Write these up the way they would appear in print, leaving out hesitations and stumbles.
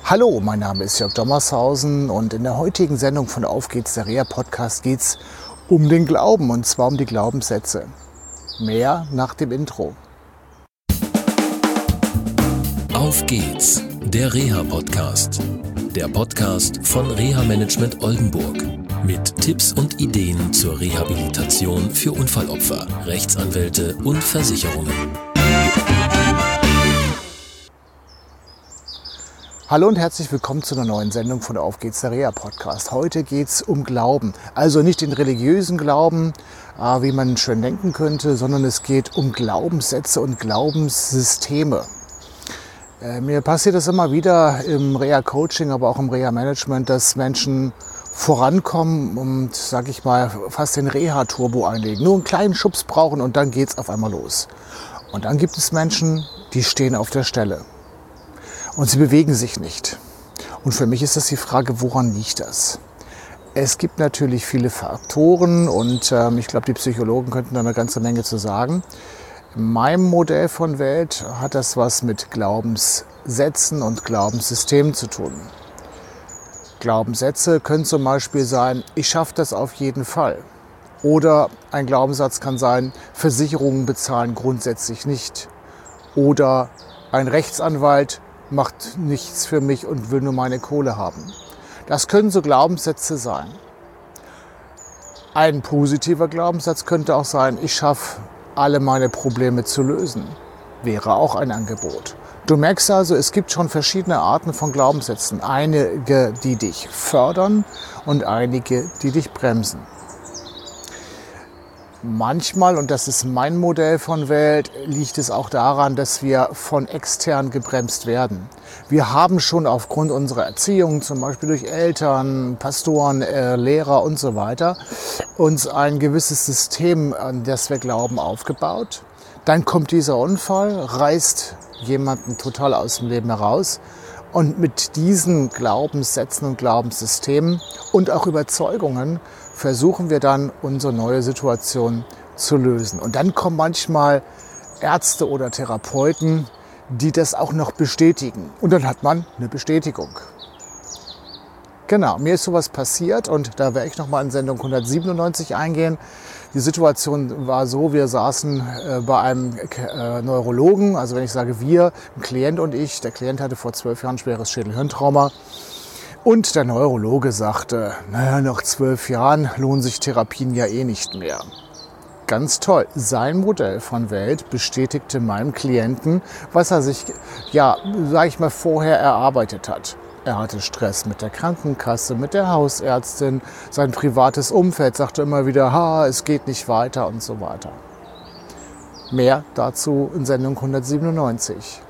Hallo, mein Name ist Jörg Dommershausen und in der heutigen Sendung von Auf geht's, der Reha-Podcast, geht's um den Glauben und zwar um die Glaubenssätze. Mehr nach dem Intro. Auf geht's, der Reha-Podcast. Der Podcast von Reha-Management Oldenburg. Mit Tipps und Ideen zur Rehabilitation für Unfallopfer, Rechtsanwälte und Versicherungen. Hallo und herzlich willkommen zu einer neuen Sendung von Auf geht's, der Reha-Podcast. Heute geht's um Glauben. Also nicht den religiösen Glauben, wie man schön denken könnte, sondern es geht um Glaubenssätze und Glaubenssysteme. Mir passiert das immer wieder im Reha-Coaching, aber auch im Reha-Management, dass Menschen vorankommen und, sag ich mal, fast den Reha-Turbo einlegen. Nur einen kleinen Schubs brauchen und dann geht's auf einmal los. Und dann gibt es Menschen, die stehen auf der Stelle. Und sie bewegen sich nicht. Und für mich ist das die Frage, woran liegt das? Es gibt natürlich viele Faktoren und ich glaube, die Psychologen könnten da eine ganze Menge zu sagen. In meinem Modell von Welt hat das was mit Glaubenssätzen und Glaubenssystemen zu tun. Glaubenssätze können zum Beispiel sein, ich schaffe das auf jeden Fall. Oder ein Glaubenssatz kann sein, Versicherungen bezahlen grundsätzlich nicht. Oder ein Rechtsanwalt macht nichts für mich und will nur meine Kohle haben. Das können so Glaubenssätze sein. Ein positiver Glaubenssatz könnte auch sein, ich schaffe alle meine Probleme zu lösen. Wäre auch ein Angebot. Du merkst also, es gibt schon verschiedene Arten von Glaubenssätzen. Einige, die dich fördern und einige, die dich bremsen. Manchmal, und das ist mein Modell von Welt, liegt es auch daran, dass wir von extern gebremst werden. Wir haben schon aufgrund unserer Erziehung, zum Beispiel durch Eltern, Pastoren, Lehrer und so weiter, uns ein gewisses System, an das wir glauben, aufgebaut. Dann kommt dieser Unfall, reißt jemanden total aus dem Leben heraus. Und mit diesen Glaubenssätzen und Glaubenssystemen und auch Überzeugungen versuchen wir dann, unsere neue Situation zu lösen. Und dann kommen manchmal Ärzte oder Therapeuten, die das auch noch bestätigen. Und dann hat man eine Bestätigung. Genau, mir ist sowas passiert und da werde ich nochmal in Sendung 197 eingehen. Die Situation war so, wir saßen bei einem Neurologen, also wenn ich sage wir, ein Klient und ich. Der Klient hatte vor 12 Jahren schweres Schädel-Hirntrauma. Und der Neurologe sagte, naja, nach 12 Jahren lohnen sich Therapien ja eh nicht mehr. Ganz toll. Sein Modell von Welt bestätigte meinem Klienten, was er sich, sag ich mal, vorher erarbeitet hat. Er hatte Stress mit der Krankenkasse, mit der Hausärztin, sein privates Umfeld sagte immer wieder, es geht nicht weiter und so weiter. Mehr dazu in Sendung 197.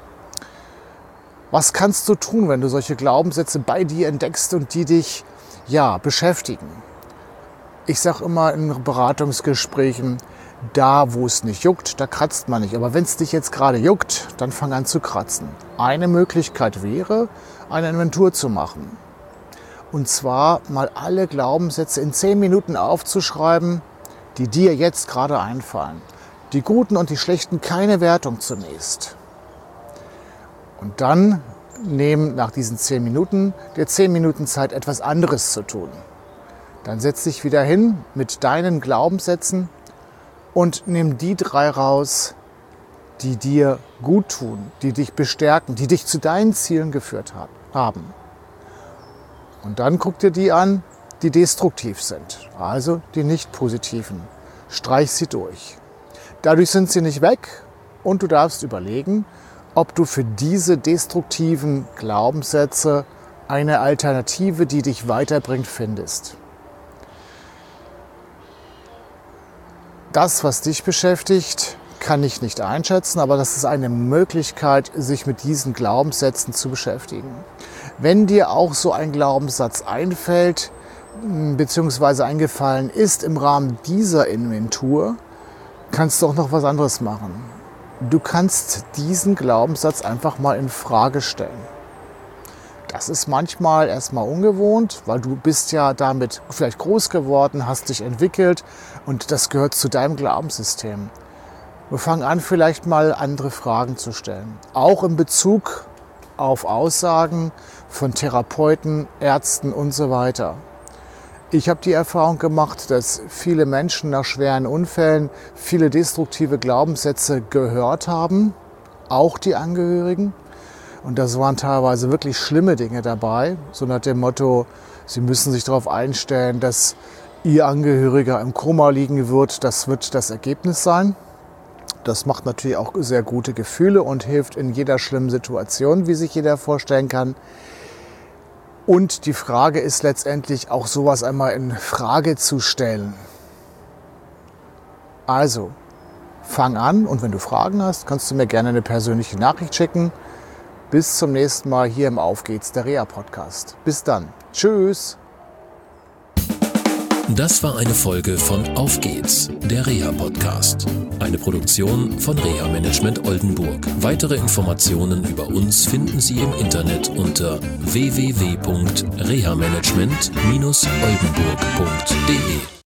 Was kannst du tun, wenn du solche Glaubenssätze bei dir entdeckst und die dich beschäftigen? Ich sage immer in Beratungsgesprächen, da wo es nicht juckt, da kratzt man nicht. Aber wenn es dich jetzt gerade juckt, dann fang an zu kratzen. Eine Möglichkeit wäre, eine Inventur zu machen. Und zwar mal alle Glaubenssätze in 10 Minuten aufzuschreiben, die dir jetzt gerade einfallen. Die guten und die schlechten, keine Wertung zunächst. Und dann nehmen nach diesen 10 Minuten dir 10 Minuten Zeit, etwas anderes zu tun. Dann setz dich wieder hin mit deinen Glaubenssätzen und nimm die 3 raus, die dir gut tun, die dich bestärken, die dich zu deinen Zielen geführt haben. Und dann guck dir die an, die destruktiv sind, also die nicht positiven. Streich sie durch. Dadurch sind sie nicht weg und du darfst überlegen, ob du für diese destruktiven Glaubenssätze eine Alternative, die dich weiterbringt, findest. Das, was dich beschäftigt, kann ich nicht einschätzen, aber das ist eine Möglichkeit, sich mit diesen Glaubenssätzen zu beschäftigen. Wenn dir auch so ein Glaubenssatz einfällt, bzw. eingefallen ist im Rahmen dieser Inventur, kannst du auch noch was anderes machen. Du kannst diesen Glaubenssatz einfach mal in Frage stellen. Das ist manchmal erstmal ungewohnt, weil du bist ja damit vielleicht groß geworden, hast dich entwickelt und das gehört zu deinem Glaubenssystem. Wir fangen an, vielleicht mal andere Fragen zu stellen. Auch in Bezug auf Aussagen von Therapeuten, Ärzten und so weiter. Ich habe die Erfahrung gemacht, dass viele Menschen nach schweren Unfällen viele destruktive Glaubenssätze gehört haben, auch die Angehörigen. Und das waren teilweise wirklich schlimme Dinge dabei, so nach dem Motto, sie müssen sich darauf einstellen, dass ihr Angehöriger im Koma liegen wird, das wird das Ergebnis sein. Das macht natürlich auch sehr gute Gefühle und hilft in jeder schlimmen Situation, wie sich jeder vorstellen kann. Und die Frage ist letztendlich auch sowas einmal in Frage zu stellen. Also, fang an und wenn du Fragen hast, kannst du mir gerne eine persönliche Nachricht schicken. Bis zum nächsten Mal hier im Auf geht's, der Reha-Podcast. Bis dann. Tschüss. Das war eine Folge von Auf geht's, der Reha-Podcast. Eine Produktion von Reha Management Oldenburg. Weitere Informationen über uns finden Sie im Internet unter www.rehamanagement-oldenburg.de.